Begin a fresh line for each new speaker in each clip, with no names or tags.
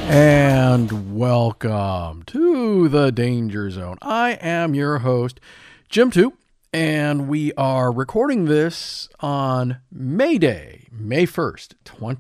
And welcome to the Danger Zone. I am your host, Jim Toop, and we are recording this on May Day, May 1st,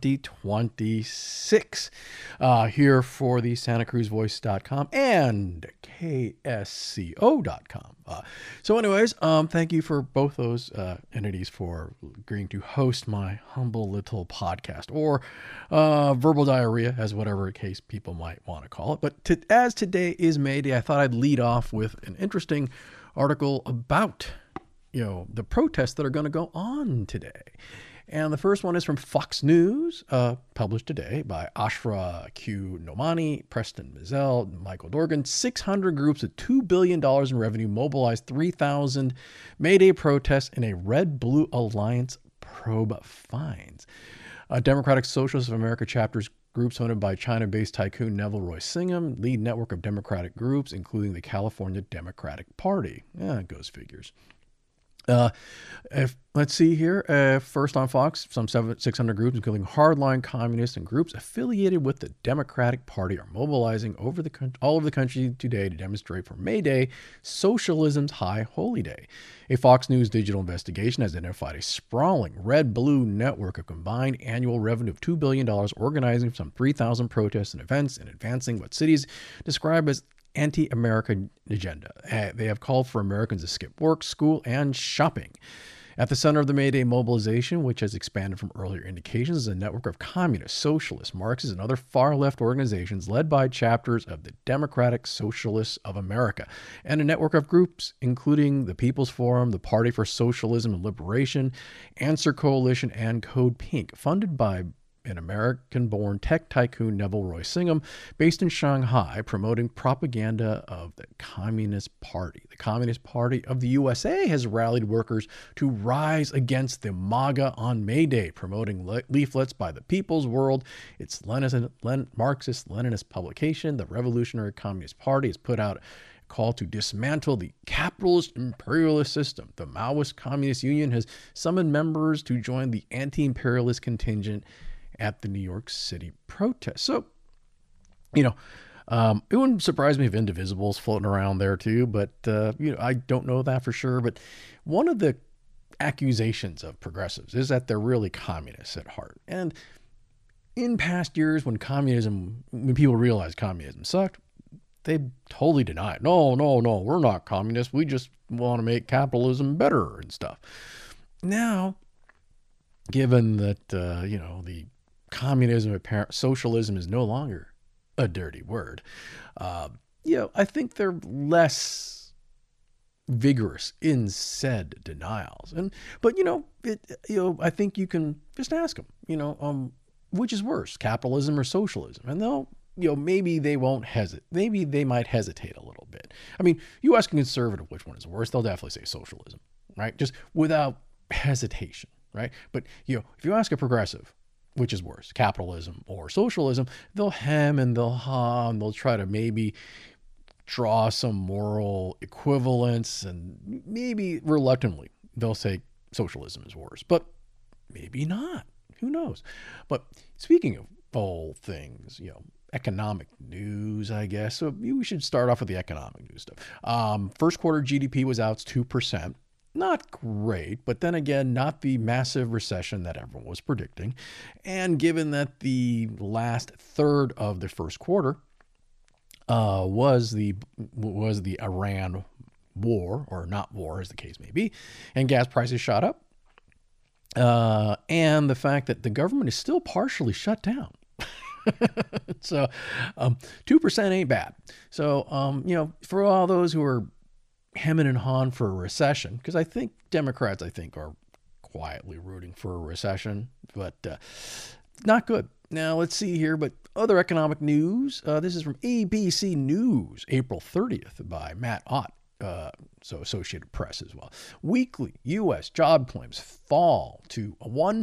2026, here for the SantaCruzVoice.com and KSCO.com. So anyways, thank you for both those entities for agreeing to host my humble little podcast, or verbal diarrhea, as whatever case people might want to call it. But as today is May Day, I thought I'd lead off with an interesting article about, the protests that are going to go on today. And the first one is from Fox News, published today by Ashra Q. Nomani, Preston Mizell, Michael Dorgan. 600 groups with $2 billion in revenue mobilized 3,000 May Day protests in a Red-Blue Alliance probe finds. Democratic Socialists of America chapters groups funded by China-based tycoon Neville Roy Singham lead network of Democratic groups, including the California Democratic Party. It goes figures. Let's see here. First on Fox, some 600 groups, including hardline communists and groups affiliated with the Democratic Party, are mobilizing all over the country today to demonstrate for May Day, socialism's high holy day. A Fox News digital investigation has identified a sprawling red-blue network of combined annual revenue of $2 billion, organizing some 3,000 protests and events and advancing what cities describe as anti-American agenda. They have called for Americans to skip work, school, and shopping. At the center of the May Day mobilization, which has expanded from earlier indications, is a network of communists, socialists, Marxists, and other far-left organizations led by chapters of the Democratic Socialists of America, and a network of groups including the People's Forum, the Party for Socialism and Liberation, Answer Coalition, and Code Pink, funded by an American-born tech tycoon Neville Roy Singham, based in Shanghai, promoting propaganda of the Communist Party. The Communist Party of the USA has rallied workers to rise against the MAGA on May Day, promoting leaflets by the People's World. Its Marxist-Leninist publication, the Revolutionary Communist Party, has put out a call to dismantle the capitalist imperialist system. The Maoist Communist Union has summoned members to join the anti-imperialist contingent at the New York City protest. So, it wouldn't surprise me if Indivisible's floating around there too, but, I don't know that for sure. But one of the accusations of progressives is that they're really communists at heart. And in past years, when people realized communism sucked, they totally denied. No, we're not communists. We just want to make capitalism better and stuff. Now, given that, the communism, socialism is no longer a dirty word. I think they're less vigorous in said denials. But I think you can just ask them, which is worse, capitalism or socialism? And they'll, maybe they won't hesitate. Maybe they might hesitate a little bit. I mean, you ask a conservative which one is worse, they'll definitely say socialism, right? Just without hesitation, right? But, if you ask a progressive, which is worse, capitalism or socialism, they'll hem and they'll haw and they'll try to maybe draw some moral equivalence, and maybe reluctantly they'll say socialism is worse, but maybe not. Who knows? But speaking of all things, economic news, I guess. So we should start off with the economic news stuff. First quarter GDP was out 2%. Not great, but then again, not the massive recession that everyone was predicting. And given that the last third of the first quarter was the Iran war, or not war as the case may be, and gas prices shot up, and the fact that the government is still partially shut down. So 2% ain't bad. So, for all those who are hemming and hawing for a recession, because I think Democrats, are quietly rooting for a recession, but not good. Now, let's see here, but other economic news. This is from ABC News, April 30th by Matt Ott, so Associated Press as well. Weekly U.S. job claims fall to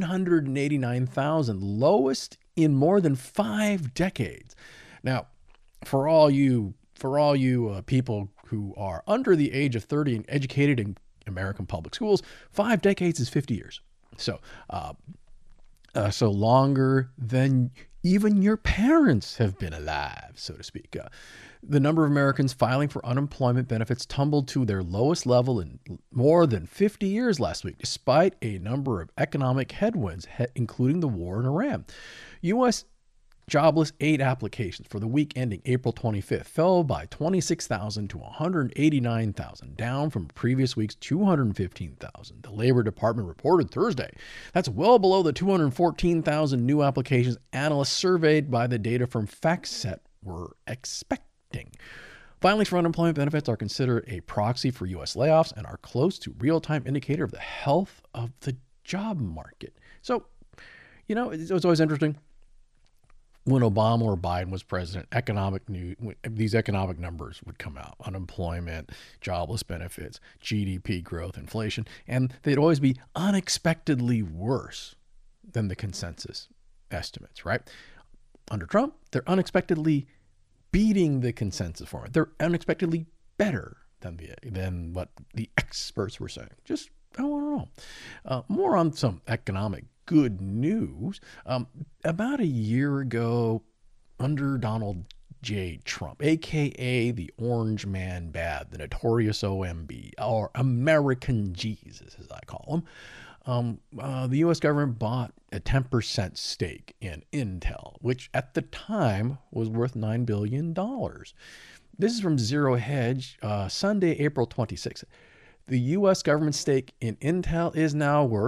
189,000, lowest in more than 5 decades. Now, for all you people who are under the age of 30 and educated in American public schools, 5 decades is 50 years. So, so longer than even your parents have been alive, so to speak. The number of Americans filing for unemployment benefits tumbled to their lowest level in more than 50 years last week, despite a number of economic headwinds, including the war in Iran. U.S. jobless aid applications for the week ending April 25th fell by 26,000 to 189,000, down from previous week's 215,000. The Labor Department reported Thursday. That's well below the 214,000 new applications analysts surveyed by the data firm FactSet were expecting. Filings for unemployment benefits are considered a proxy for U.S. layoffs and are close to real-time indicator of the health of the job market. So, it's always interesting. When Obama or Biden was president, these economic numbers would come out: unemployment, jobless benefits, GDP growth, inflation, and they'd always be unexpectedly worse than the consensus estimates, right? Under Trump, they're unexpectedly beating the consensus format. They're unexpectedly better than what the experts were saying. Just, I don't know. More on some economic good news. About a year ago, under Donald J. Trump, aka the Orange Man Bad, the notorious OMB, or American Jesus, as I call him, the U.S. government bought a 10% stake in Intel, which at the time was worth $9 billion. This is from Zero Hedge, Sunday, April 26th. The U.S. government stake in Intel is now worth ...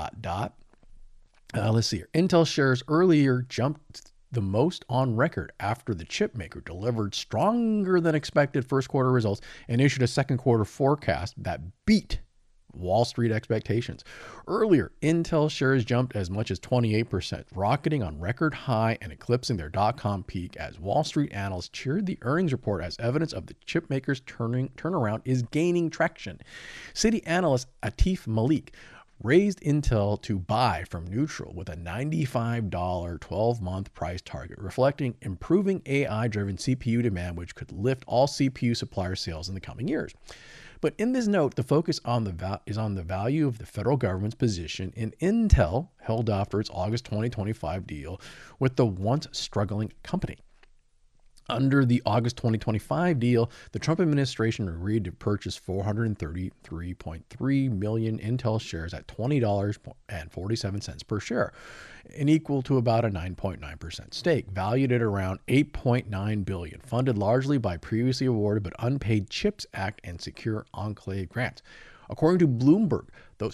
Let's see here. Intel shares earlier jumped the most on record after the chip maker delivered stronger than expected first quarter results and issued a second quarter forecast that beat Wall Street expectations. Earlier, Intel shares jumped as much as 28%, rocketing on record high and eclipsing their dot-com peak as Wall Street analysts cheered the earnings report as evidence of the chip maker's turnaround is gaining traction. Citi analyst Atif Malik raised Intel to buy from neutral with a $95 12-month price target, reflecting improving AI-driven CPU demand, which could lift all CPU supplier sales in the coming years. But in this note, the focus is on the value of the federal government's position in Intel, held after its August 2025 deal with the once struggling company. Under the August 2025 deal, the Trump administration agreed to purchase 433.3 million Intel shares at $20.47 per share, and equal to about a 9.9% stake, valued at around $8.9 billion, funded largely by previously awarded but unpaid CHIPS Act and Secure Enclave grants. According to Bloomberg, those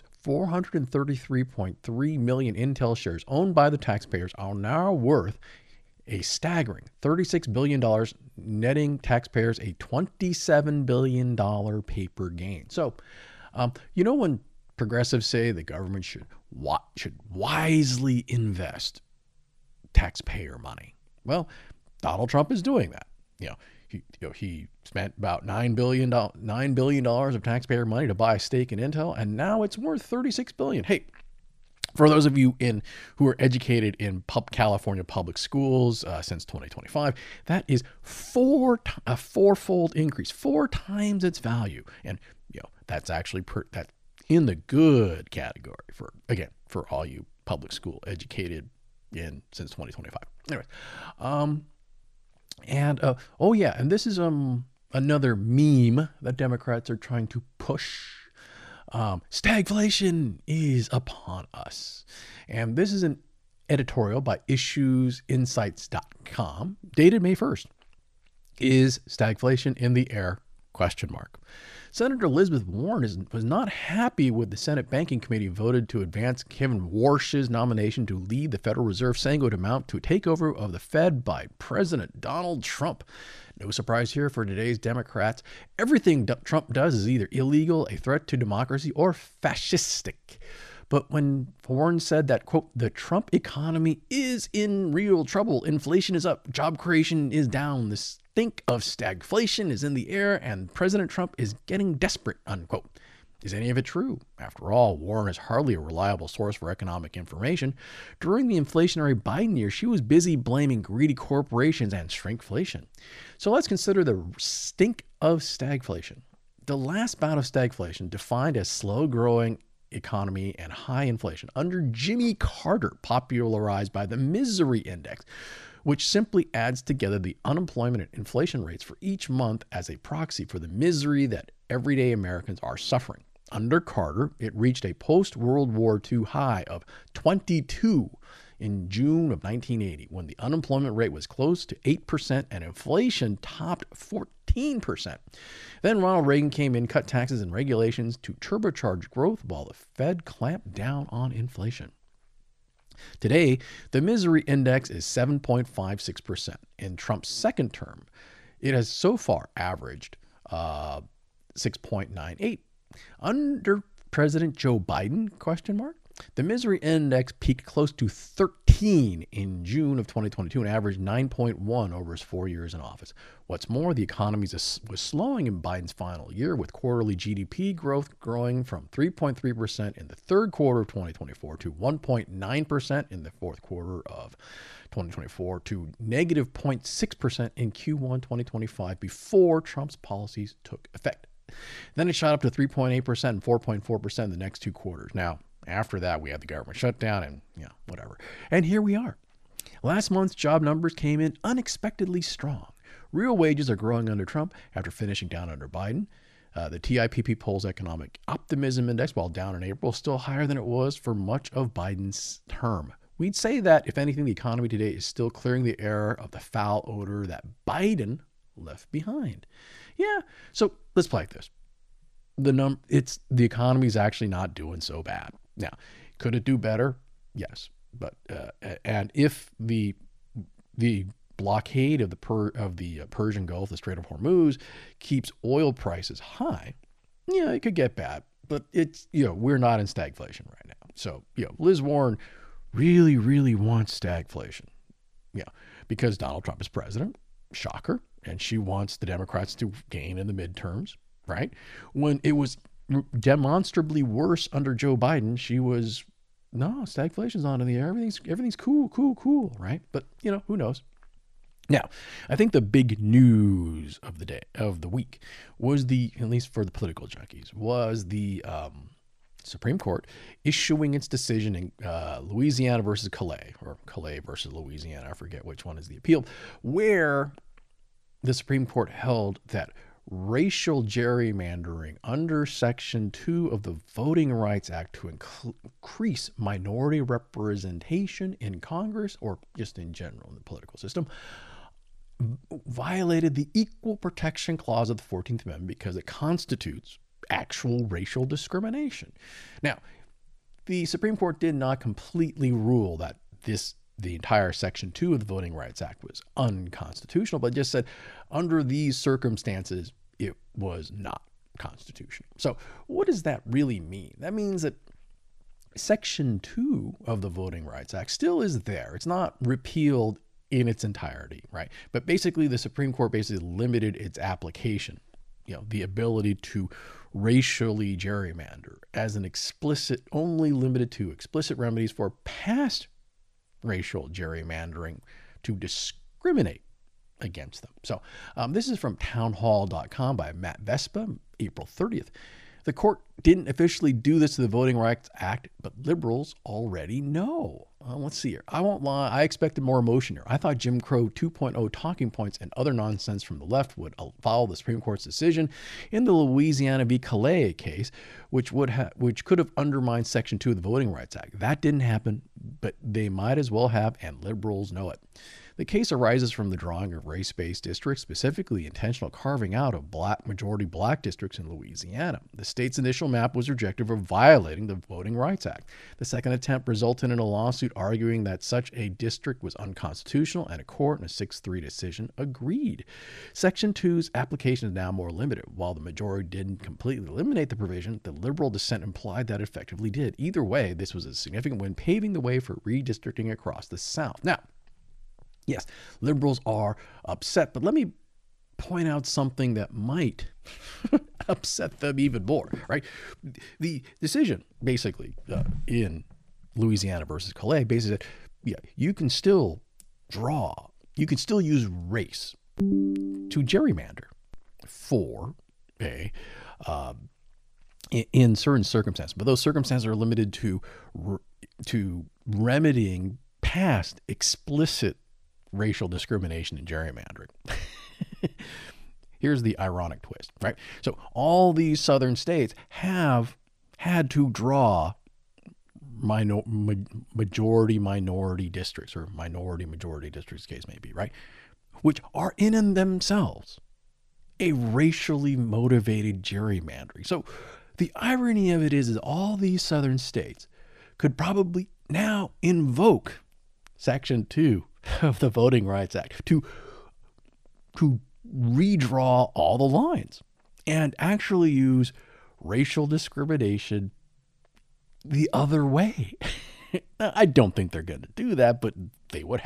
433.3 million Intel shares owned by the taxpayers are now worth a staggering $36 billion, netting taxpayers a $27 billion paper gain. So, when progressives say the government should wisely invest taxpayer money, well, Donald Trump is doing that. He spent about $9 billion of taxpayer money to buy a stake in Intel, and now it's worth $36 billion. Hey, for those of you who are educated in California public schools since 2025, that is a fourfold increase, 4 times its value, and that's actually that's in the good category for all you public school educated since 2025. Anyways, and this is another meme that Democrats are trying to push. Stagflation is upon us. And this is an editorial by issuesinsights.com dated May 1st. Is stagflation in the air? ? Senator Elizabeth Warren was not happy with the Senate Banking Committee voted to advance Kevin Warsh's nomination to lead the Federal Reserve, saying it would amount to a takeover of the Fed by President Donald Trump. No surprise here for today's Democrats. Everything Trump does is either illegal, a threat to democracy, or fascistic. But when Warren said that, quote, the Trump economy is in real trouble, inflation is up, job creation is down, the stink of stagflation is in the air, and President Trump is getting desperate, unquote. Is any of it true? After all, Warren is hardly a reliable source for economic information. During the inflationary Biden year, she was busy blaming greedy corporations and shrinkflation. So let's consider the stink of stagflation. The last bout of stagflation, defined as slow growing economy and high inflation under Jimmy Carter, popularized by the Misery Index, which simply adds together the unemployment and inflation rates for each month as a proxy for the misery that everyday Americans are suffering. Under Carter, it reached a post-World War II high of 22 in June of 1980, when the unemployment rate was close to 8% and inflation topped 14%. Then Ronald Reagan came in, cut taxes and regulations to turbocharge growth while the Fed clamped down on inflation. Today, the misery index is 7.56%. In Trump's second term, it has so far averaged 6.98. Under President Joe Biden, the misery index peaked close to 13 in June of 2022 and averaged 9.1 over his 4 years in office. What's more, the economy was slowing in Biden's final year, with quarterly GDP growth growing from 3.3% in the third quarter of 2024 to 1.9% in the fourth quarter of 2024 to negative 0.6% in Q1 2025 before Trump's policies took effect. Then it shot up to 3.8% and 4.4% in the next 2 quarters. Now, after that, we had the government shutdown and, whatever. And here we are. Last month's job numbers came in unexpectedly strong. Real wages are growing under Trump after finishing down under Biden. The TIPP polls economic optimism index, while down in April, is still higher than it was for much of Biden's term. We'd say that, if anything, the economy today is still clearing the air of the foul odor that Biden left behind. Yeah, so let's play like this. The economy is actually not doing so bad. Now, could it do better? Yes, but and if the blockade of the Persian Gulf, the Strait of Hormuz, keeps oil prices high, it could get bad. But it's we're not in stagflation right now. So Liz Warren really, really wants stagflation. Because Donald Trump is president. Shocker. And she wants the Democrats to gain in the midterms, right? When it was demonstrably worse under Joe Biden, she was, no, stagflation's not in the air. Everything's cool, right? But, who knows? Now, I think the big news of the week was at least for the political junkies, was the Supreme Court issuing its decision in Louisiana versus Calais, or Calais versus Louisiana, I forget which one is the appeal, where the Supreme Court held that racial gerrymandering under Section 2 of the Voting Rights Act to increase minority representation in Congress, or just in general in the political system, violated the Equal Protection Clause of the 14th Amendment because it constitutes actual racial discrimination. Now, the Supreme Court did not completely rule that the entire Section 2 of the Voting Rights Act was unconstitutional, but just said under these circumstances, it was not constitutional. So what does that really mean? That means that Section 2 of the Voting Rights Act still is there. It's not repealed in its entirety, right? But basically, the Supreme Court basically limited its application, the ability to racially gerrymander as only limited to explicit remedies for past racial gerrymandering to discriminate against them. So this is from townhall.com by Matt Vespa, April 30th. The court didn't officially do this to the Voting Rights Act, but liberals already know. Let's see here. I won't lie. I expected more emotion here. I thought Jim Crow 2.0 talking points and other nonsense from the left would follow the Supreme Court's decision in the Louisiana v. Calais case, which could have undermined Section 2 of the Voting Rights Act. That didn't happen, but they might as well have, and liberals know it. The case arises from the drawing of race-based districts, specifically the intentional carving out of majority black districts in Louisiana. The state's initial map was rejected for violating the Voting Rights Act. The second attempt resulted in a lawsuit arguing that such a district was unconstitutional, and a court in a 6-3 decision agreed. Section 2's application is now more limited. While the majority didn't completely eliminate the provision, the liberal dissent implied that it effectively did. Either way, this was a significant win, paving the way for redistricting across the South. Now, yes, liberals are upset, but let me point out something that might upset them even more, right? The decision, basically, in Louisiana versus Calais, basically said, you can still use race to gerrymander for a in certain circumstances, but those circumstances are limited to remedying past explicit racial discrimination and gerrymandering. Here's the ironic twist, right? So all these southern states have had to draw majority minority districts, or minority majority districts, case may be, right? Which are in and themselves a racially motivated gerrymandering. So the irony of it is all these southern states could probably now invoke Section 2 of the Voting Rights Act to redraw all the lines and actually use racial discrimination the other way. Now, I don't think they're going to do that, but they would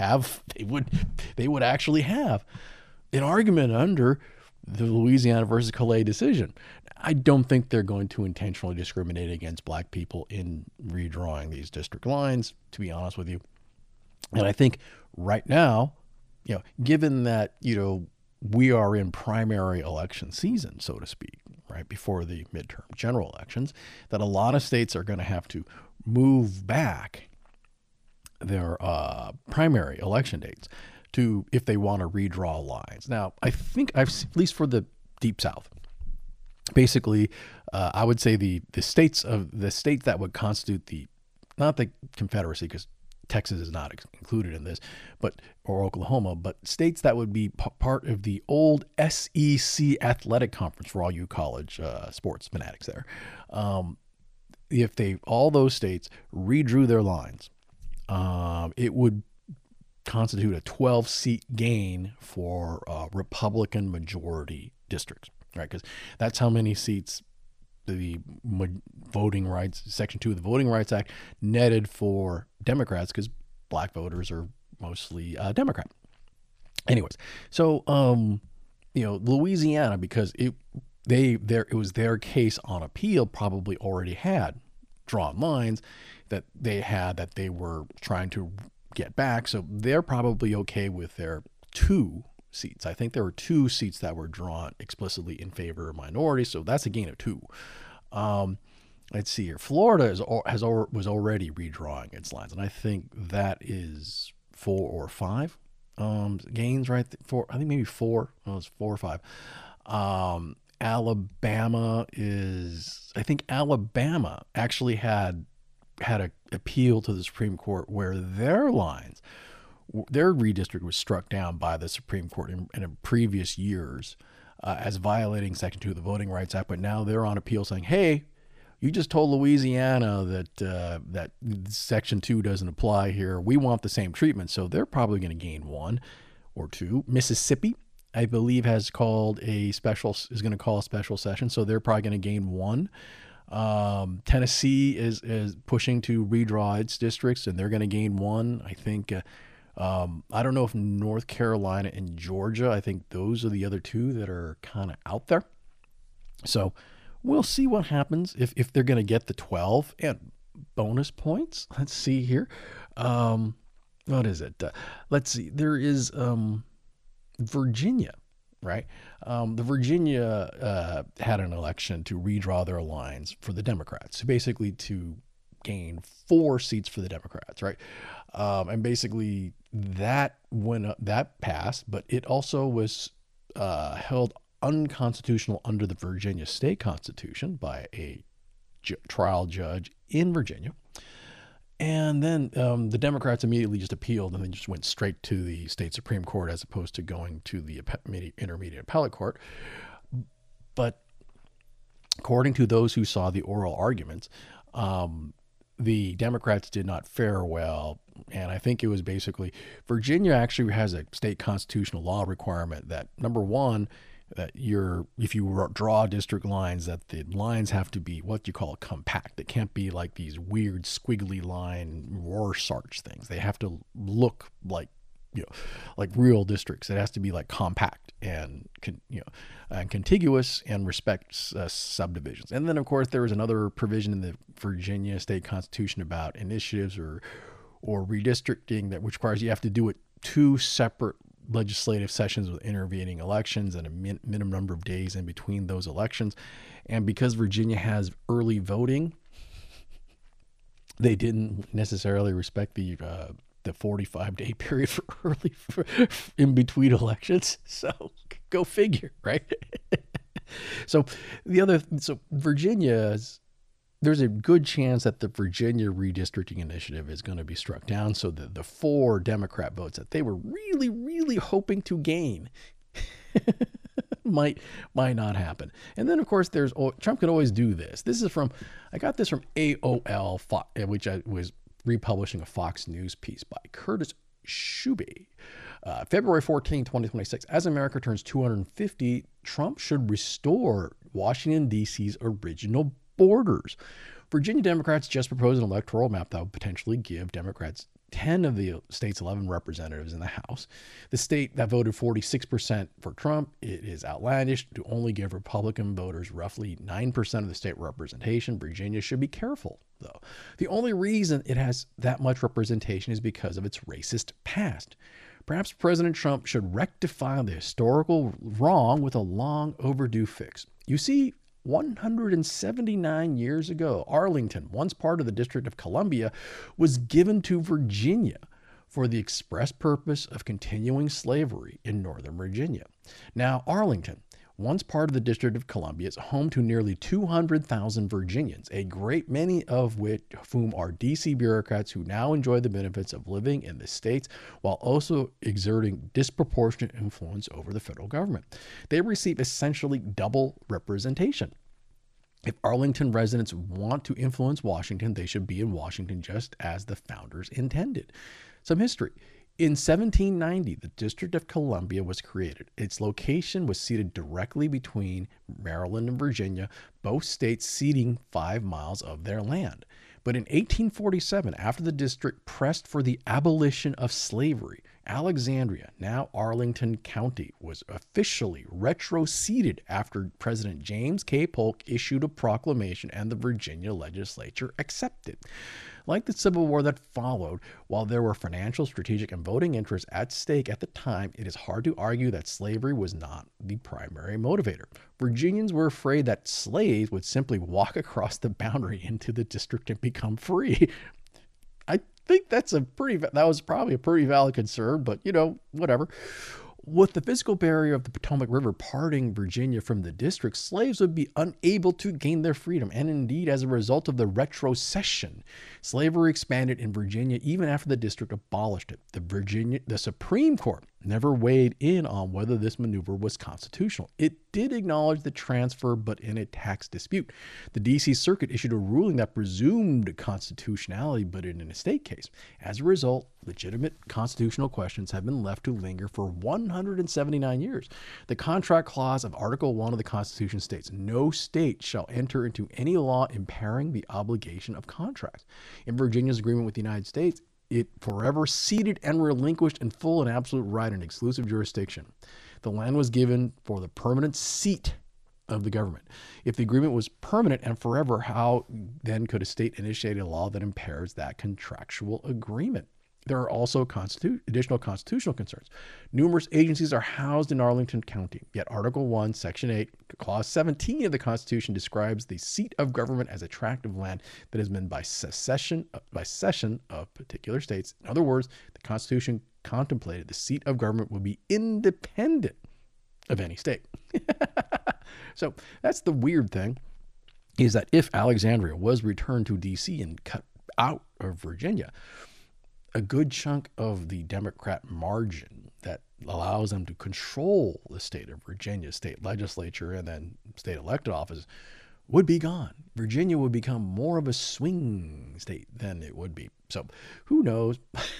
actually have an argument under the Louisiana versus Calais decision. I don't think they're going to intentionally discriminate against black people in redrawing these district lines, to be honest with you. And I think right now, given that, we are in primary election season, so to speak, right before the midterm general elections, that a lot of states are going to have to move back their primary election dates to, if they want to redraw lines. Now, I think at least for the Deep South, basically, I would say the states that would constitute not the Confederacy, because Texas is not included in this, or Oklahoma, but states that would be part of the old SEC Athletic Conference, for all you college sports fanatics there. If all those states redrew their lines, it would constitute a 12-seat gain for Republican majority districts, right? Because that's how many seats the voting rights, Section 2 of the Voting Rights Act, netted for Democrats, because black voters are mostly Democrat. Anyways, so Louisiana, because it was their case on appeal, probably already had drawn lines that they were trying to get back, so they're probably okay with their 2 seats. I think there were 2 seats that were drawn explicitly in favor of minorities, so that's a gain of 2. Let's see here. Florida was already redrawing its lines, and I think that is 4 or 5 gains, right? I think maybe 4. Well, it's 4 or 5. Alabama actually had an appeal to the Supreme Court where their redistrict was struck down by the Supreme Court in previous years as violating Section 2 of the Voting Rights Act. But now they're on appeal saying, hey, you just told Louisiana that Section 2 doesn't apply here. We want the same treatment. So they're probably going to gain 1 or 2. Mississippi, I believe, is going to call a special session. So they're probably going to gain 1. Tennessee is pushing to redraw its districts, and they're going to gain 1. I think, I don't know if North Carolina and Georgia, I think those are the other 2 that are kind of out there. So we'll see what happens if they're going to get the 12 and bonus points. Let's see here. What is it? Let's see. There is Virginia, right? The Virginia had an election to redraw their lines for the Democrats, so basically to gain 4 seats for the Democrats, right? And basically that passed, but it also was held unconstitutional under the Virginia state constitution by a trial judge in Virginia. And then the Democrats immediately just appealed, and they just went straight to the state Supreme Court as opposed to going to the intermediate appellate court. But according to those who saw the oral arguments, the Democrats did not fare well. And I think it was basically Virginia actually has a state constitutional law requirement that, number one, that if you draw district lines, that the lines have to be what you call compact. It can't be like these weird squiggly line Rorschach things. They have to look like real districts. It has to be like compact and contiguous and respects subdivisions. And then of course there was another provision in the Virginia state constitution about initiatives or redistricting which requires you have to do it 2 separate legislative sessions with intervening elections and a minimum number of days in between those elections. And because Virginia has early voting, they didn't necessarily respect the 45-day period for in between elections. So go figure, right? So Virginia's, there's a good chance that the Virginia redistricting initiative is going to be struck down. So the 4 Democrat votes that they were really, really hoping to gain might not happen. And then, of course, Trump can always do this. I got this from AOL, which I was republishing a Fox News piece by Curtis Schube. February 14, 2026. As America turns 250, Trump should restore Washington, D.C.'s original borders. Virginia Democrats just proposed an electoral map that would potentially give Democrats 10 of the state's 11 representatives in the House. The state that voted 46% for Trump, it is outlandish to only give Republican voters roughly 9% of the state representation. Virginia should be careful, though. The only reason it has that much representation is because of its racist past. Perhaps President Trump should rectify the historical wrong with a long overdue fix. You see, 179 years ago, Arlington, once part of the District of Columbia, was given to Virginia for the express purpose of continuing slavery in Northern Virginia. Now, Arlington, once part of the District of Columbia, is home to nearly 200,000 Virginians, a great many of whom are D.C. bureaucrats who now enjoy the benefits of living in the states while also exerting disproportionate influence over the federal government. They receive essentially double representation. If Arlington residents want to influence Washington, they should be in Washington just as the founders intended. Some history. In 1790, the District of Columbia was created. Its location was seated directly between Maryland and Virginia, both states ceding 5 miles of their land. But in 1847, after the district pressed for the abolition of slavery, Alexandria, now Arlington County, was officially retroceded after President James K. Polk issued a proclamation and the Virginia legislature accepted. Like the Civil War that followed, while there were financial, strategic, and voting interests at stake at the time, it is hard to argue that slavery was not the primary motivator. Virginians were afraid that slaves would simply walk across the boundary into the district and become free. I think that was probably a pretty valid concern, but whatever. With the physical barrier of the Potomac River parting Virginia from the district, slaves would be unable to gain their freedom. And indeed, as a result of the retrocession, slavery expanded in Virginia even after the district abolished it. The Supreme Court never weighed in on whether this maneuver was constitutional. It did acknowledge the transfer, but in a tax dispute. The D.C. Circuit issued a ruling that presumed constitutionality, but in an estate case. As a result, legitimate constitutional questions have been left to linger for 179 years. The contract clause of Article 1 of the Constitution states, "No state shall enter into any law impairing the obligation of contracts." In Virginia's agreement with the United States, it forever ceded and relinquished in full and absolute right and exclusive jurisdiction. The land was given for the permanent seat of the government. If the agreement was permanent and forever, how then could a state initiate a law that impairs that contractual agreement? There are also additional constitutional concerns. Numerous agencies are housed in Arlington County, yet Article 1, Section 8, Clause 17 of the Constitution describes the seat of government as a tract of land that has been by cession of particular states. In other words, the Constitution contemplated the seat of government would be independent of any state. So that's the weird thing, is that if Alexandria was returned to D.C. and cut out of Virginia, a good chunk of the Democrat margin that allows them to control the state of Virginia, state legislature, and then state elected office would be gone. Virginia would become more of a swing state than it would be. So who knows?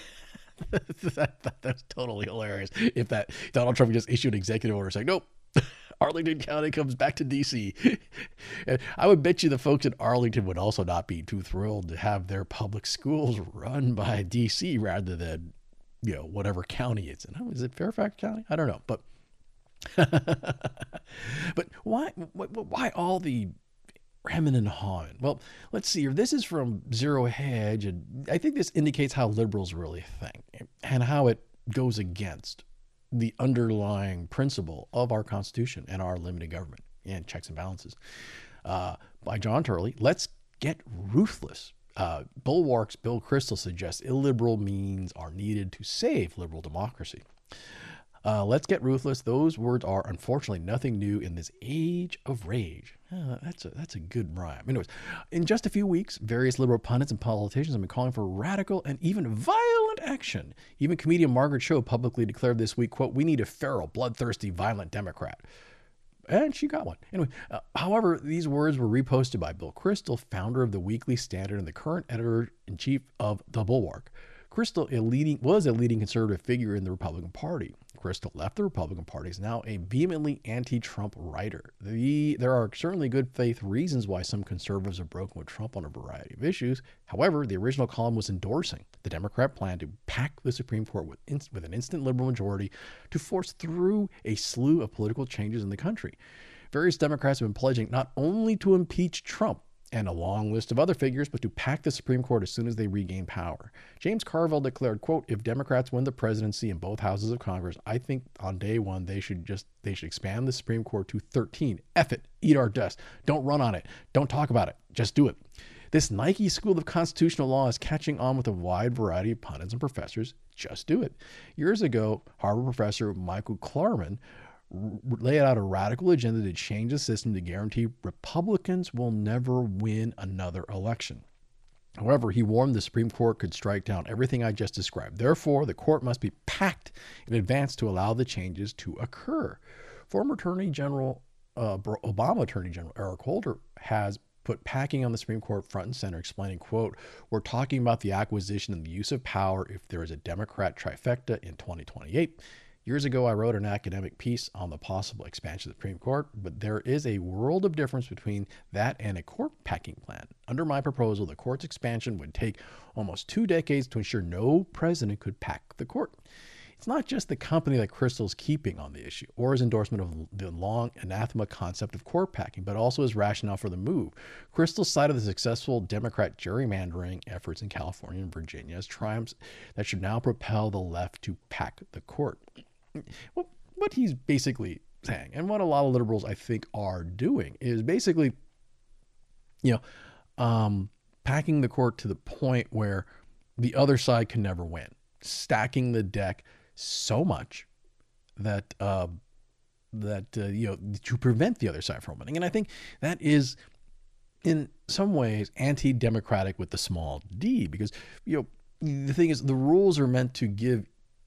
That's totally hilarious. If that Donald Trump just issued an executive order saying, nope, Arlington County comes back to D.C. I would bet you the folks in Arlington would also not be too thrilled to have their public schools run by D.C. rather than, whatever county it's in. Is it Fairfax County? I don't know. But but why all the hemming and hawing? Well, let's see here. This is from Zero Hedge, and I think this indicates how liberals really think and how it goes against the underlying principle of our Constitution and our limited government and checks and balances. By John Turley, let's get ruthless. Bulwark's Bill Kristol suggests illiberal means are needed to save liberal democracy. Let's get ruthless. Those words are unfortunately nothing new in this age of rage. That's a good rhyme. Anyways, in just a few weeks, various liberal pundits and politicians have been calling for radical and even violent action. Even comedian Margaret Cho publicly declared this week, quote, "We need a feral, bloodthirsty, violent Democrat." And she got one. Anyway, however, these words were reposted by Bill Kristol, founder of the Weekly Standard and the current editor-in-chief of The Bulwark. Kristol was a leading conservative figure in the Republican Party. Kristol left the Republican Party, is now a vehemently anti-Trump writer. There are certainly good faith reasons why some conservatives have broken with Trump on a variety of issues. However, the original column was endorsing the Democrat plan to pack the Supreme Court with an instant liberal majority to force through a slew of political changes in the country. Various Democrats have been pledging not only to impeach Trump, and a long list of other figures, but to pack the Supreme Court as soon as they regain power. James Carville declared, quote, "If Democrats win the presidency in both houses of Congress, I think on day one they should expand the Supreme Court to 13. F it, eat our dust. Don't run on it. Don't talk about it. Just do it." This Nike school of constitutional law is catching on with a wide variety of pundits and professors. Just do it. Years ago, Harvard professor Michael Klarman laid out a radical agenda to change the system to guarantee Republicans will never win another election. However, he warned the Supreme Court could strike down everything I just described. Therefore, the court must be packed in advance to allow the changes to occur. Former Obama Attorney General Eric Holder has put packing on the Supreme Court front and center, explaining, quote, "We're talking about the acquisition and the use of power if there is a Democrat trifecta in 2028. Years ago, I wrote an academic piece on the possible expansion of the Supreme Court, but there is a world of difference between that and a court packing plan. Under my proposal, the court's expansion would take almost 2 decades to ensure no president could pack the court." It's not just the company that Kristol's keeping on the issue or his endorsement of the long anathema concept of court packing, but also his rationale for the move. Kristol cited the successful Democrat gerrymandering efforts in California and Virginia as triumphs that should now propel the left to pack the court. Well, what he's basically saying, and what a lot of liberals I think are doing, is basically, packing the court to the point where the other side can never win, stacking the deck so much that to prevent the other side from winning. And I think that is in some ways anti-democratic with the small d, because the thing is, the rules are meant to give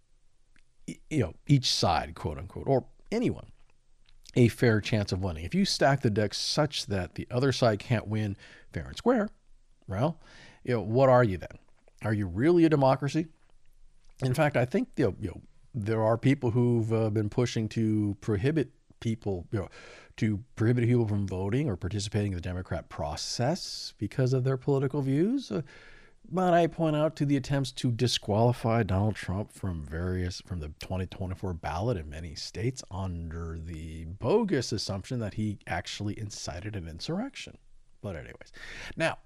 each side, quote unquote, or anyone, a fair chance of winning. If you stack the deck such that the other side can't win fair and square, well, what are you then? Are you really a democracy? In fact, I think there are people who've been pushing to prohibit people from voting or participating in the Democrat process because of their political views. But I point out to the attempts to disqualify Donald Trump from the 2024 ballot in many states under the bogus assumption that he actually incited an insurrection. But anyways, now,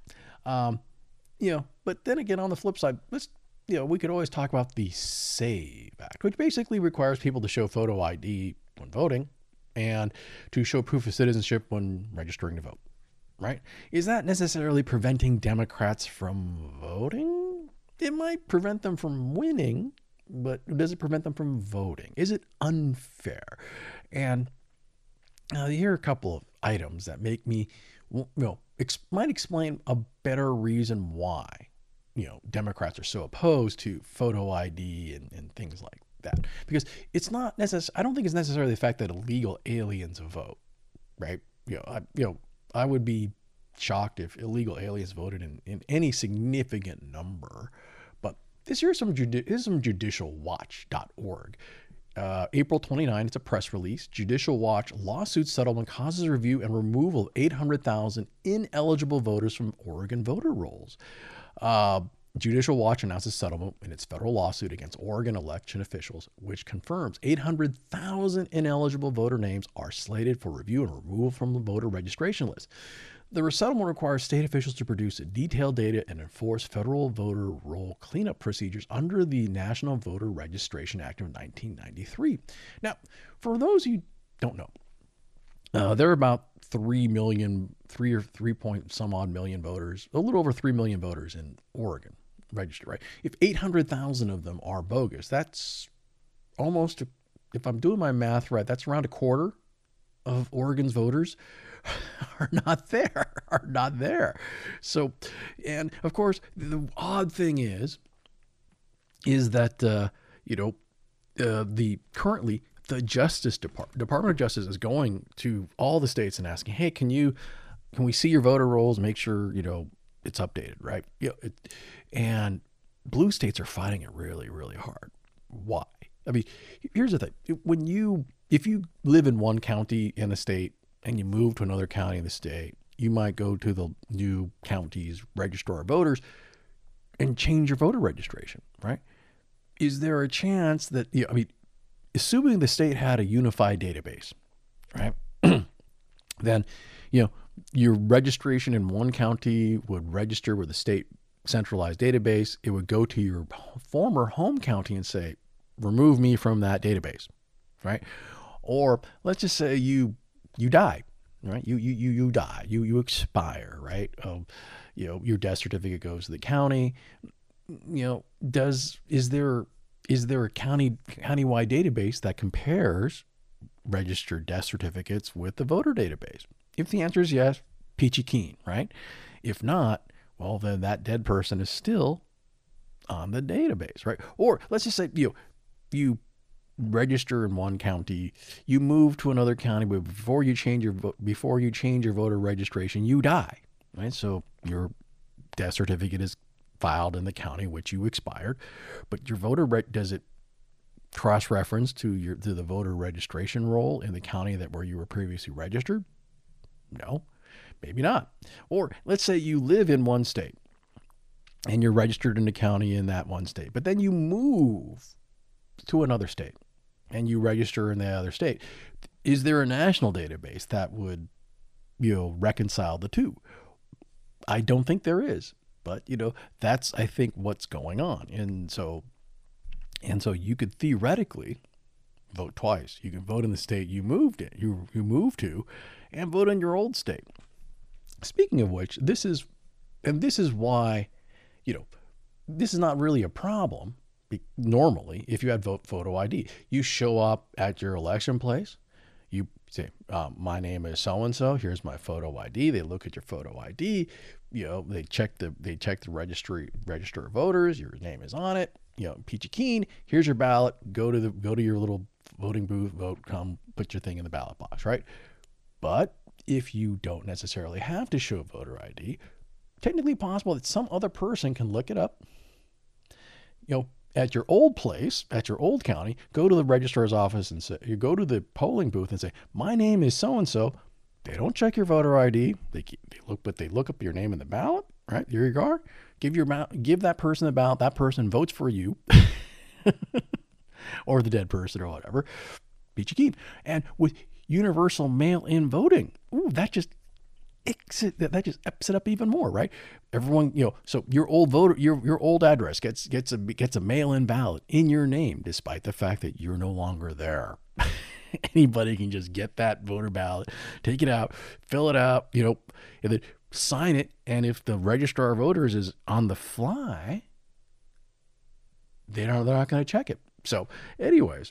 but then again, on the flip side, we could always talk about the SAVE Act, which basically requires people to show photo ID when voting and to show proof of citizenship when registering to vote. Right? Is that necessarily preventing Democrats from voting? It might prevent them from winning, but does it prevent them from voting? Is it unfair? And here are a couple of items that make me, might explain a better reason why, Democrats are so opposed to photo ID and things like that. Because it's not I don't think it's necessarily the fact that illegal aliens vote, right? I would be shocked if illegal aliens voted in any significant number. But this year is some judicialwatch.org. April 29, it's a press release. Judicial Watch lawsuit settlement causes review and removal of 800,000 ineligible voters from Oregon voter rolls. Judicial Watch announces settlement in its federal lawsuit against Oregon election officials, which confirms 800,000 ineligible voter names are slated for review and removal from the voter registration list. The resettlement requires state officials to produce detailed data and enforce federal voter roll cleanup procedures under the National Voter Registration Act of 1993. Now, for those who don't know, there are about 3 million, 3 or 3 point some odd million voters, a little over 3 million voters in Oregon registered, right? If 800,000 of them are bogus, that's almost, if I'm doing my math right, that's around a quarter of Oregon's voters are not there. So, and of course, the odd thing is that, currently the Department of Justice is going to all the states and asking, hey, can we see your voter rolls, make sure, it's updated, right? And blue states are fighting it really, really hard. Why? I mean, here's the thing. If you live in one county in a state and you move to another county in the state, you might go to the new county's registrar of voters and change your voter registration, right? Is there a chance that, assuming the state had a unified database, right? Then, your registration in one county would register with the state centralized database. It would go to your former home county and say, remove me from that database, right? Or let's just say you die, right? You die, you expire, right? Your death certificate goes to the county. Is there a countywide database that compares registered death certificates with the voter database? If the answer is yes, peachy keen, right? If not, well, then that dead person is still on the database, right? Or let's just say you register in one county, you move to another county, but before you change your voter registration, you die, right? So your death certificate is filed in the county which you expired, but your does it cross-reference to the voter registration roll in the county where you were previously registered? No, maybe not. Or let's say you live in one state and you're registered in the county in that one state, but then you move to another state and you register in the other state. Is there a national database that would, reconcile the two? I don't think there is, but that's, I think, what's going on. And so you could theoretically vote twice. You can vote in the state you moved to and vote in your old state. Speaking of which, this is why, this is not really a problem. Normally, if you had photo ID, you show up at your election place, you say, my name is so-and-so, here's my photo ID. They look at your photo ID, they check the register of voters, your name is on it, peachy keen, here's your ballot, go to your little voting booth, vote, come put your thing in the ballot box, right? But if you don't necessarily have to show voter ID, technically possible that some other person can look it up, at your old place, at your old county, go to the registrar's office and say, you go to the polling booth and say, my name is so-and-so. They don't check your voter ID. They look up your name in the ballot, right? There you are. Give that person the ballot. That person votes for you or the dead person or whatever. Peachy keen. And with universal mail-in voting, that just eps it up even more, right? Everyone, so your old voter, your old address gets a mail-in ballot in your name, despite the fact that you're no longer there. Anybody can just get that voter ballot, take it out, fill it out, and then sign it. And if the registrar of voters is on the fly, they're not going to check it. So, anyways,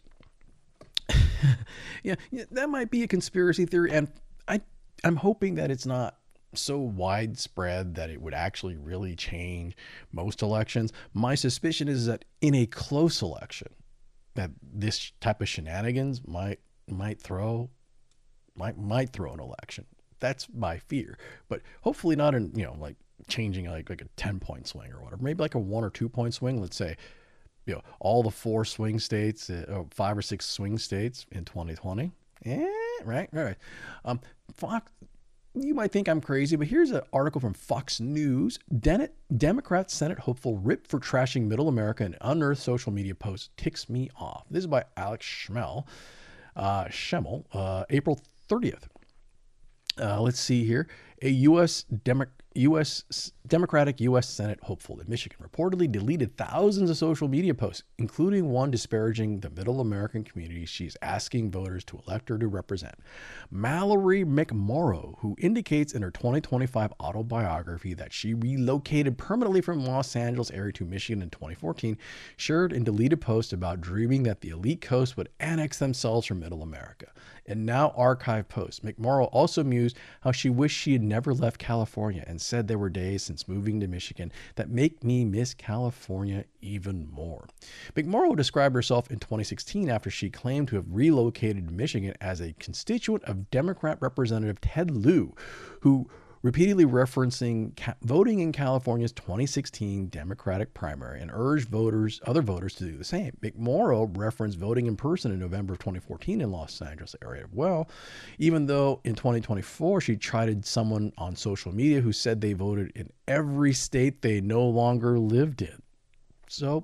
yeah, that might be a conspiracy theory, and I'm hoping that it's not so widespread that it would actually really change most elections. My suspicion is that in a close election, that this type of shenanigans might throw an election. That's my fear. But hopefully not in, like changing like a 10-point swing or whatever. Maybe like a 1 or 2 point swing. Let's say, all the 4 swing states, 5 or 6 swing states in 2020. Yeah, right. Fox, you might think I'm crazy, but here's an article from Fox News. Democrat Senate hopeful ripped for trashing middle America and unearthed social media post ticks me off. This is by Alex Schemmel, April 30th. Let's see here. A U.S. Democratic U.S. Senate hopeful in Michigan reportedly deleted thousands of social media posts, including one disparaging the Middle American community she's asking voters to elect her to represent. Mallory McMorrow, who indicates in her 2025 autobiography that she relocated permanently from Los Angeles area to Michigan in 2014, shared and deleted posts about dreaming that the elite coast would annex themselves from Middle America. In now archived posts, McMorrow also mused how she wished she had never left California and said there were days since moving to Michigan that make me miss California even more. McMorrow described herself in 2016 after she claimed to have relocated to Michigan as a constituent of Democrat Representative Ted Lieu, who repeatedly referencing voting in California's 2016 Democratic primary and urged other voters to do the same. McMorrow referenced voting in person in November of 2014 in Los Angeles area. Well, even though in 2024 she chided someone on social media who said they voted in every state they no longer lived in. So,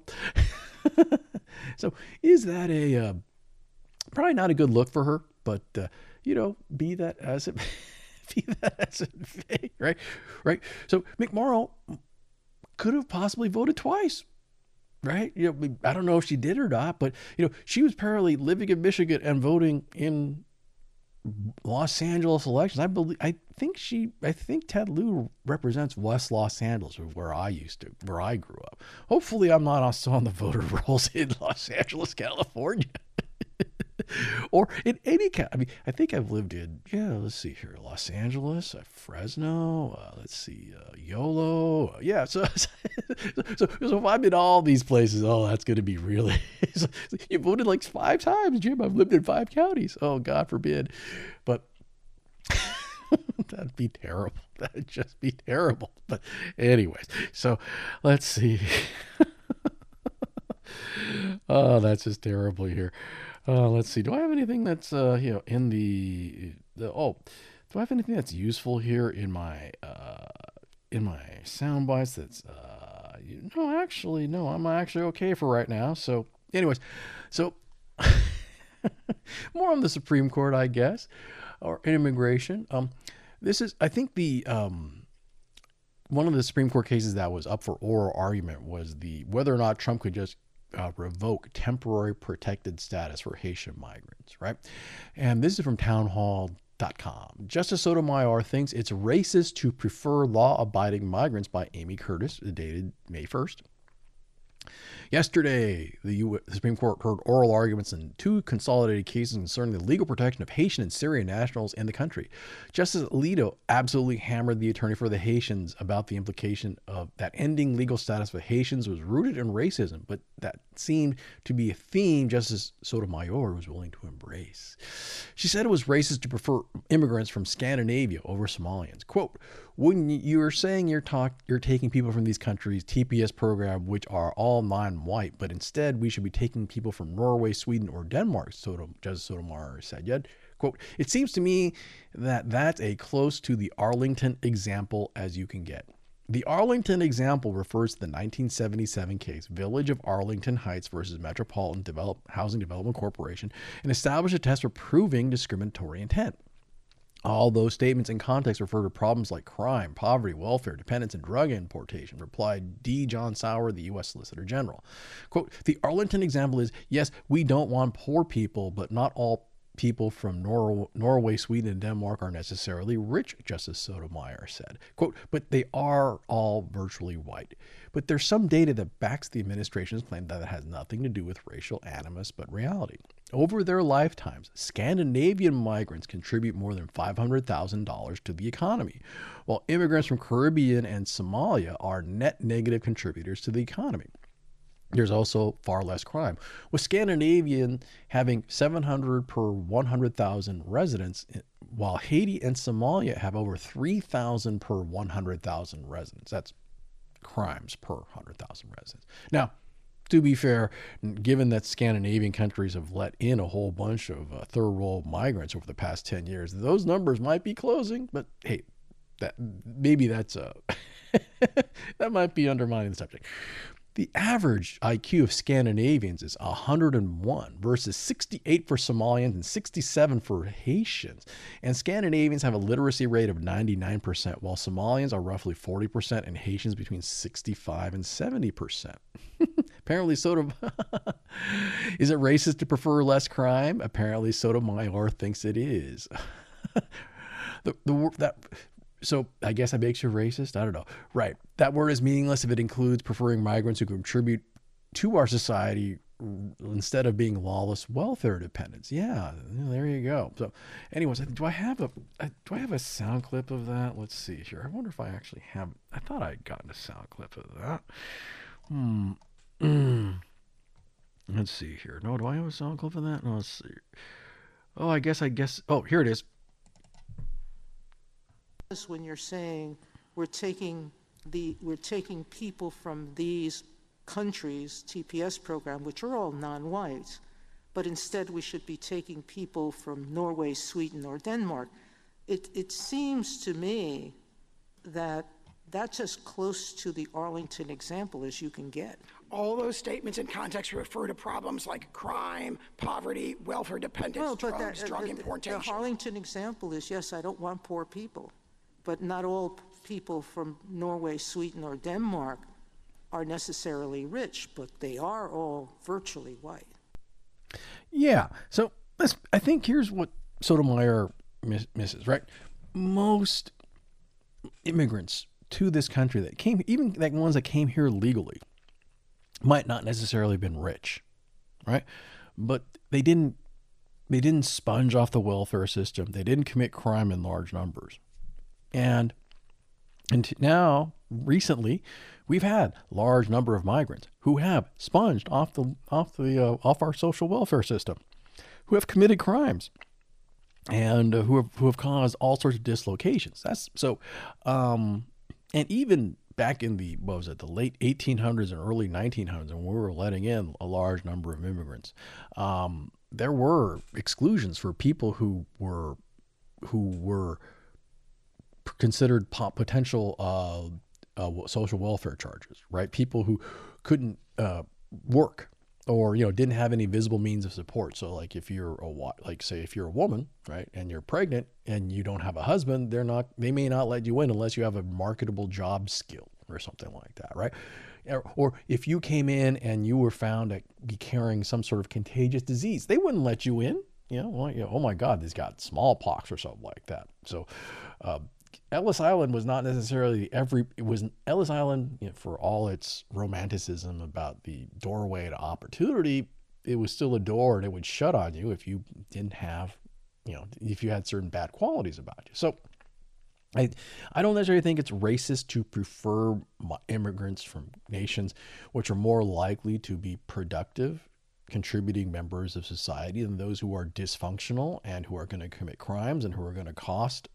so is that a probably not a good look for her? But be that as it. That's a thing, right? So McMorrow could have possibly voted twice, right? I don't know if she did or not, but she was apparently living in Michigan and voting in Los Angeles elections. I think Ted Lieu represents West Los Angeles, where I grew up. Hopefully, I'm not also on the voter rolls in Los Angeles, California. Or in any kind. I mean, I think I've lived in, let's see here, Los Angeles, Fresno, let's see, YOLO. So if I'm in all these places, that's going to be really, so you voted like 5 times, Jim. I've lived in 5 counties. Oh, God forbid. But that'd be terrible. That'd just be terrible. But anyways, so let's see. Oh, that's just terrible here. Let's see. Do I have anything that's in do I have anything that's useful here in my sound bites? That's no, actually, no. I'm actually okay for right now. So, anyways, more on the Supreme Court, I guess, or immigration. This is, I think, the one of the Supreme Court cases that was up for oral argument was whether or not Trump could just revoke temporary protected status for Haitian migrants, right? And this is from townhall.com. Justice Sotomayor thinks it's racist to prefer law-abiding migrants by Amy Curtis, dated May 1st. Yesterday, the Supreme Court heard oral arguments in 2 consolidated cases concerning the legal protection of Haitian and Syrian nationals in the country. Justice Alito absolutely hammered the attorney for the Haitians about the implication of that ending legal status for Haitians was rooted in racism, but that seemed to be a theme Justice Sotomayor was willing to embrace. She said it was racist to prefer immigrants from Scandinavia over Somalians. Quote, when you're saying you're taking people from these countries, TPS program, which are all non-white, but instead we should be taking people from Norway, Sweden, or Denmark, Justice Sotomayor said. Yet, quote, it seems to me that that's as close to the Arlington example as you can get. The Arlington example refers to the 1977 case, Village of Arlington Heights versus Metropolitan Housing Development Corporation, and established a test for proving discriminatory intent. All those statements in context refer to problems like crime, poverty, welfare, dependence, and drug importation, replied D. John Sauer, the U.S. Solicitor General. Quote, the Arlington example is, yes, we don't want poor people, but not all people from Norway, Sweden, and Denmark are necessarily rich, Justice Sotomayor said. Quote, but they are all virtually white. But there's some data that backs the administration's claim that it has nothing to do with racial animus, but reality. Over their lifetimes, Scandinavian migrants contribute more than $500,000 to the economy, while immigrants from Caribbean and Somalia are net negative contributors to the economy. There's also far less crime, with Scandinavian having 700 per 100,000 residents, while Haiti and Somalia have over 3,000 per 100,000 residents. That's crimes per 100,000 residents. Now, to be fair, given that Scandinavian countries have let in a whole bunch of third world migrants over the past 10 years, those numbers might be closing, but hey, that might be undermining the subject. The average IQ of Scandinavians is 101 versus 68 for Somalians and 67 for Haitians. And Scandinavians have a literacy rate of 99%, while Somalians are roughly 40% and Haitians between 65 and 70%. Apparently, is it racist to prefer less crime? Apparently, Sotomayor thinks it is. So I guess that makes you racist? I don't know. Right. That word is meaningless if it includes preferring migrants who contribute to our society instead of being lawless welfare dependents. Yeah, there you go. So anyways, do I have a sound clip of that? Let's see here. I wonder if I actually have. I thought I'd gotten a sound clip of that. Let's see here. No, do I have a sound clip of that? No, let's see. Oh, I guess. Oh, here it is.
When you're saying we're taking people from these countries, TPS program, which are all non-whites, but instead we should be taking people from Norway, Sweden, or Denmark. It seems to me that that's as close to the Arlington example as you can get.
All those statements in context refer to problems like crime, poverty, welfare dependence, drugs, drug importation.
The Arlington example is, yes, I don't want poor people, but not all people from Norway, Sweden, or Denmark are necessarily rich, but they are all virtually white.
Yeah. So I think here's what Sotomayor misses, right? Most immigrants to this country that came, even like ones that came here legally, might not necessarily have been rich, right? But they didn't sponge off the welfare system. They didn't commit crime in large numbers. And now, recently, we've had a large number of migrants who have sponged off our social welfare system, who have committed crimes, and who have caused all sorts of dislocations. And even back in the late 1800s and early 1900s, when we were letting in a large number of immigrants, there were exclusions for people who were considered potential social welfare charges, right? People who couldn't work or didn't have any visible means of support. So like if you're if you're a woman, right, and you're pregnant and you don't have a husband, they may not let you in unless you have a marketable job skill or something like that, right? Or if you came in and you were found to be carrying some sort of contagious disease, they wouldn't let you in. Oh my God, he's got smallpox or something like that. So Ellis Island was not necessarily Ellis Island, for all its romanticism about the doorway to opportunity, it was still a door and it would shut on you if you didn't have, if you had certain bad qualities about you. So I don't necessarily think it's racist to prefer immigrants from nations which are more likely to be productive, contributing members of society than those who are dysfunctional and who are going to commit crimes and who are going to cost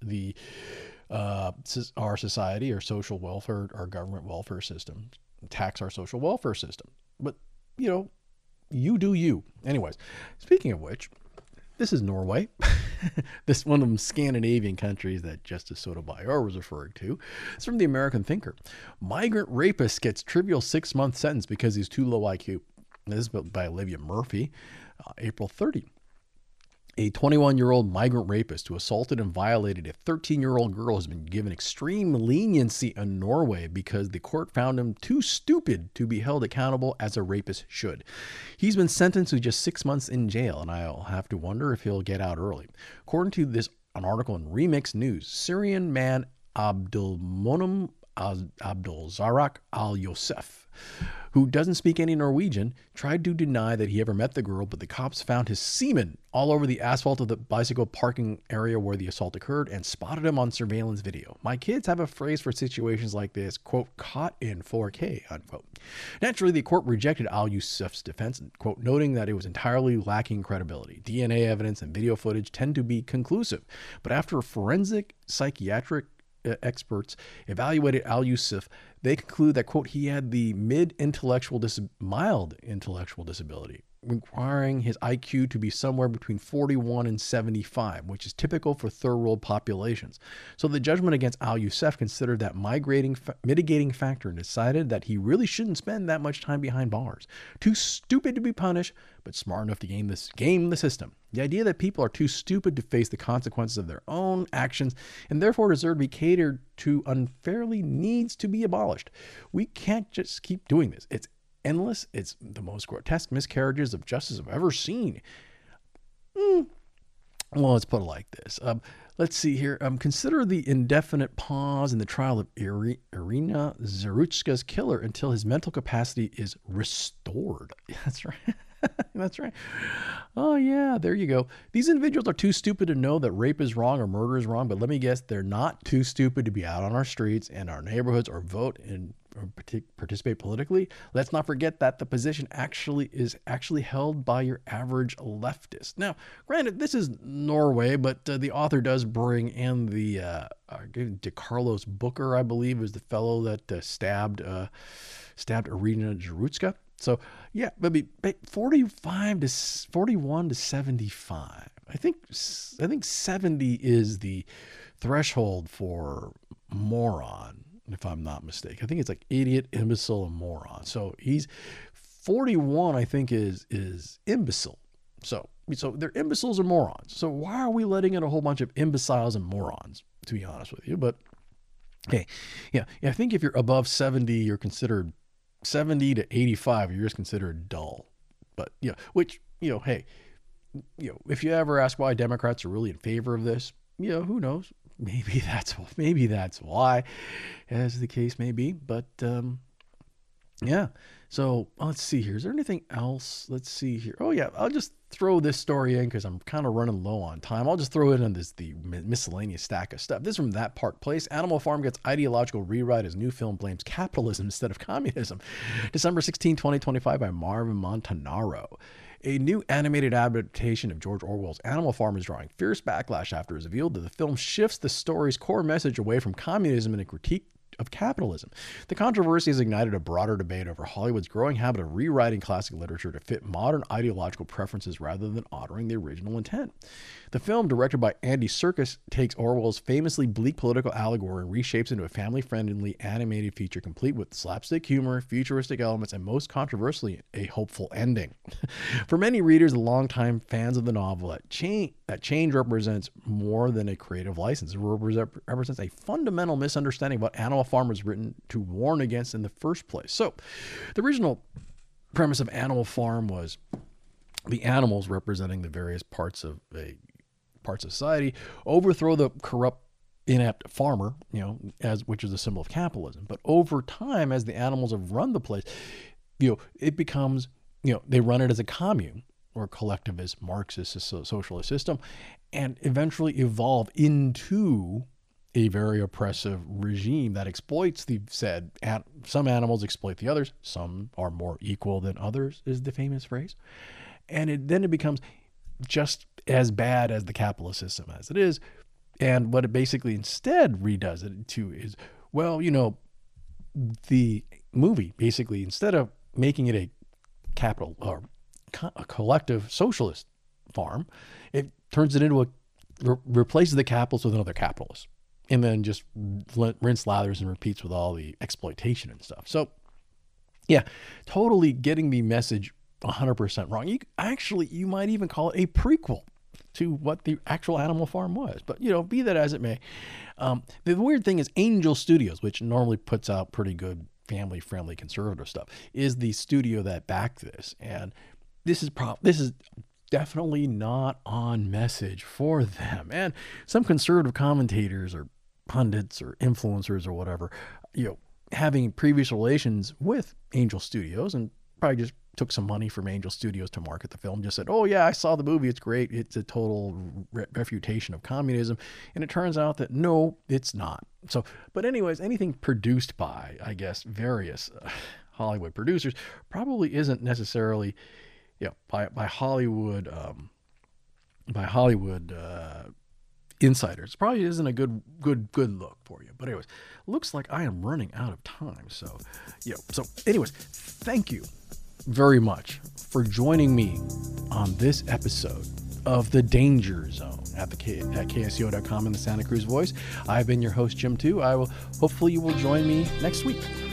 our society, our social welfare, our government welfare system, tax our social welfare system. But, you do you. Anyways, speaking of which, this is Norway. This one of them Scandinavian countries that Justice Sotomayor was referring to. It's from the American Thinker. Migrant rapist gets trivial 6-month sentence because he's too low IQ. This is by Olivia Murphy, April 30. A 21-year-old migrant rapist who assaulted and violated a 13-year-old girl has been given extreme leniency in Norway because the court found him too stupid to be held accountable as a rapist should. He's been sentenced to just 6 months in jail, and I'll have to wonder if he'll get out early. According to an article in Remix News, Syrian man Abdulmonem Abdulzarak Al-Yosef, who doesn't speak any Norwegian, tried to deny that he ever met the girl, but the cops found his semen all over the asphalt of the bicycle parking area where the assault occurred and spotted him on surveillance video. My kids have a phrase for situations like this, quote, caught in 4K, unquote. Naturally, the court rejected Al-Yosef's defense, quote, noting that it was entirely lacking credibility. DNA evidence and video footage tend to be conclusive, but after forensic psychiatric experts evaluated Al-Yosef, they conclude that, quote, he had the mild intellectual disability, requiring his IQ to be somewhere between 41 and 75, which is typical for third world populations. So the judgment against Al-Youssef considered that mitigating factor and decided that he really shouldn't spend that much time behind bars. Too stupid to be punished, but smart enough to game the system. The idea that people are too stupid to face the consequences of their own actions and therefore deserve to be catered to unfairly needs to be abolished. We can't just keep doing this. It's endless. It's the most grotesque miscarriages of justice I've ever seen. Well, let's put it like this. Let's see here. Consider the indefinite pause in the trial of Irina Zerutska's killer until his mental capacity is restored. That's right. That's right. Oh, yeah, there you go. These individuals are too stupid to know that rape is wrong or murder is wrong, but let me guess, they're not too stupid to be out on our streets and our neighborhoods or vote and participate politically. Let's not forget that the position is actually held by your average leftist. Now, granted, this is Norway, but the author does bring in the DeCarlos Booker, I believe, is the fellow that stabbed Irina Zerutska. So yeah, maybe 41 to 75. I think 70 is the threshold for moron, if I'm not mistaken. I think it's like idiot, imbecile, and moron. So he's 41, I think, is imbecile. So they're imbeciles or morons. So why are we letting in a whole bunch of imbeciles and morons, to be honest with you? But hey, yeah, I think if you're above 70, you're considered 70 to 85, you're just considered dull. But which hey, if you ever ask why Democrats are really in favor of this, who knows? Maybe that's why, as the case may be. But yeah. So let's see here. Is there anything else? Let's see here. Oh yeah, I'll just throw this story in because I'm kind of running low on time. I'll just throw it in the miscellaneous stack of stuff. This is from That Park Place. Animal Farm gets ideological rewrite as new film blames capitalism instead of communism. December 16, 2025 by Marvin Montanaro. A new animated adaptation of George Orwell's Animal Farm is drawing fierce backlash after it is revealed that the film shifts the story's core message away from communism and a critique of capitalism. The controversy has ignited a broader debate over Hollywood's growing habit of rewriting classic literature to fit modern ideological preferences rather than honoring the original intent. The film, directed by Andy Serkis, takes Orwell's famously bleak political allegory and reshapes it into a family-friendly animated feature complete with slapstick humor, futuristic elements, and most controversially, a hopeful ending. For many readers and longtime fans of the novel, that change represents more than a creative license. It represents a fundamental misunderstanding of what Animal Farm was written to warn against in the first place. So, the original premise of Animal Farm was the animals representing the various parts of society overthrow the corrupt, inept farmer, which is a symbol of capitalism. But over time, as the animals have run the place, it becomes, they run it as a commune or collectivist, Marxist, socialist system, and eventually evolve into a very oppressive regime that exploits some animals exploit the others. Some are more equal than others, is the famous phrase. And then it becomes just as bad as the capitalist system as it is. And what it basically instead redoes it to is, the movie basically, instead of making it a capital or a collective socialist farm, it turns it into replaces the capitalist with another capitalist, and then just rinse, lathers, and repeats with all the exploitation and stuff. So yeah, totally getting the message 100% wrong. You might even call it a prequel to what the actual Animal Farm was. But, be that as it may. The weird thing is Angel Studios, which normally puts out pretty good family-friendly conservative stuff, is the studio that backed this. And this is definitely not on message for them. And some conservative commentators or pundits or influencers or whatever, having previous relations with Angel Studios and probably just took some money from Angel Studios to market the film, just said, oh yeah, I saw the movie, it's great, it's a total refutation of communism. And it turns out that no, it's not. So, but anyways, anything produced by, I guess, various Hollywood producers probably isn't necessarily, by Hollywood insiders, probably isn't a good look for you. But anyways, looks like I am running out of time. So, so anyways, thank you very much for joining me on this episode of The Danger Zone at KSCO.com and the Santa Cruz Voice. I've been your host, Jim, too. Hopefully you will join me next week.